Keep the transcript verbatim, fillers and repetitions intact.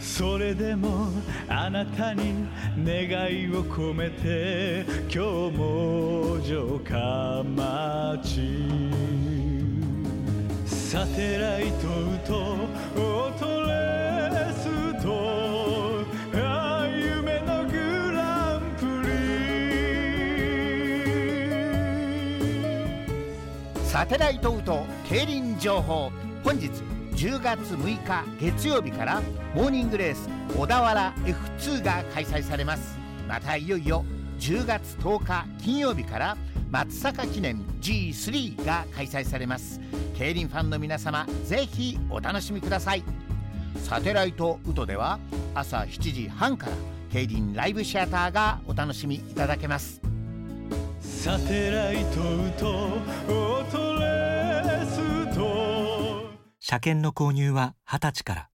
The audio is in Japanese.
それでもあなたに願いを込めて今日も城下町サテライトとオートレスとあ夢のグランプリサテライトウト競輪情報。本日じゅうがつむいか月曜日からモーニングレース小田原 エフツー が開催されます。またいよいよじゅうがつとおか金曜日から松坂記念 ジースリー が開催されます。競輪ファンの皆様、ぜひお楽しみください。サテライトウトでは朝しちじはんから競輪ライブシアターがお楽しみいただけます。 サテライトとオートレースと車検の購入ははたちから。